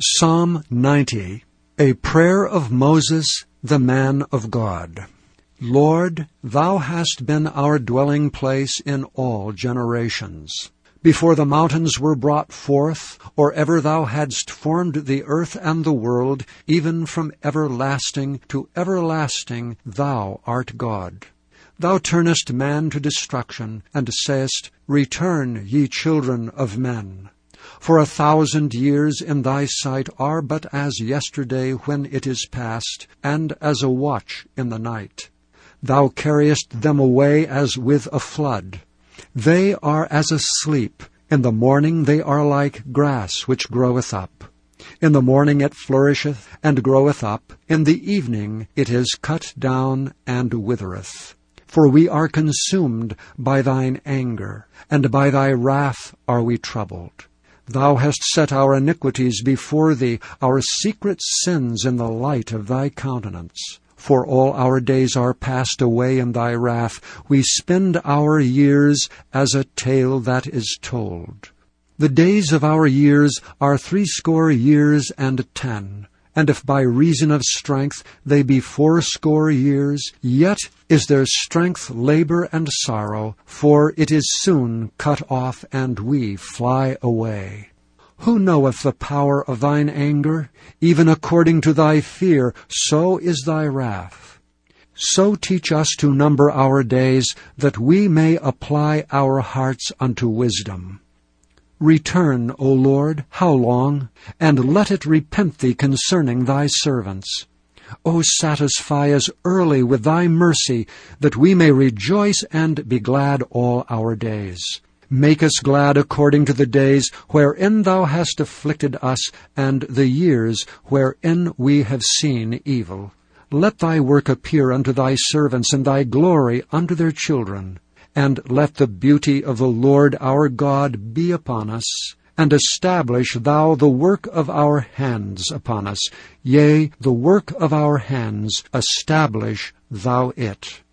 Psalm 90, a prayer of Moses, the man of God. Lord, Thou hast been our dwelling place in all generations. Before the mountains were brought forth, or ever Thou hadst formed the earth and the world, even from everlasting to everlasting, Thou art God. Thou turnest man to destruction, and sayest, Return, ye children of men. For 1,000 years in Thy sight are but as yesterday when it is past, and as a watch in the night. Thou carriest them away as with a flood. They are as asleep. In the morning they are like grass which groweth up. In the morning it flourisheth and groweth up. In the evening it is cut down and withereth. For we are consumed by Thine anger, and by Thy wrath are we troubled. Thou hast set our iniquities before Thee, our secret sins in the light of Thy countenance. For all our days are passed away in Thy wrath. We spend our years as a tale that is told. The days of our years are 80 years and 10. And if by reason of strength they be 80 years, yet is their strength labor and sorrow, for it is soon cut off, and we fly away. Who knoweth the power of Thine anger? Even according to Thy fear, so is Thy wrath. So teach us to number our days, that we may apply our hearts unto wisdom. Return, O Lord, how long? And let it repent Thee concerning Thy servants. O satisfy us early with Thy mercy, that we may rejoice and be glad all our days. Make us glad according to the days wherein Thou hast afflicted us, and the years wherein we have seen evil. Let Thy work appear unto Thy servants, and Thy glory unto their children. And let the beauty of the Lord our God be upon us, and establish Thou the work of our hands upon us. Yea, the work of our hands, establish Thou it.